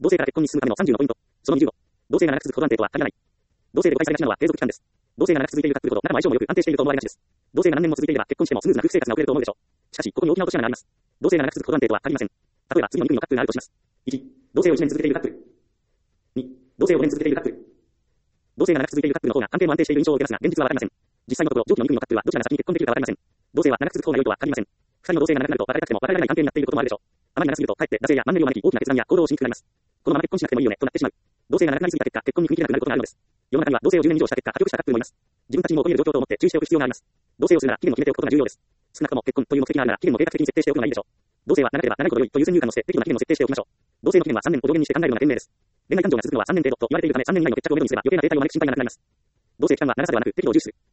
同性から結婚に進むための30のポイント。その25。同性が長く続くほど安定とは限らない。同性で誤解されがちなのは継続期間です。同性が長く続いているカップルほどならば相性も良く安定していると思われがちです。同性が何年も続いていれば結婚してもスムーズな夫婦生活が送れると思うでしょう。しかし、ここに大きな落とし穴があります。同性が長く続くほど安定とは限りません。例えば、次の2組のカップルがあるとします。1、同性を1年続けているカップル。2、同性を5年続けているカップル。同性が長く続いているカップルの方が安定も安定している印象を受けますが、現実はわかりません。実際のところ、上記の2組のカップルはどちらが先に結婚できるかわかりません。同性は長く続く方が良いとは限りません。2人の同性が長くなると別れたくても別れられない関係になっていることもあるでしょう。あまり長すぎると、かえって惰性やマンネリを招き大きな決断や行動をしにくくなります。このまま結婚しなくてもいいよね、となってしまう。同性が長くなりすぎた結果、結婚に踏み切れなくなることがあるのです。世の中には同性を10年以上した結果、破局したカップルもいます。自分たちにも起こり得る状況と思って注意しておく必要があります。同性をするなら期限を決めておくことが重要です。少なくとも結婚という目的があるなら期限も計画的に設定しておくのがいいでしょう。同性は長ければ長いほど良いという先入観のせて適度な期限を設定しておきましょう。同性の期限は3年を上限にして考えるのが賢明です。恋愛感情が続くのは3年程度と言われているため3年以内の決着をめどにすれば余計な停滞を招く心配がなくなります。同性期間は長さではなく適度を重視する。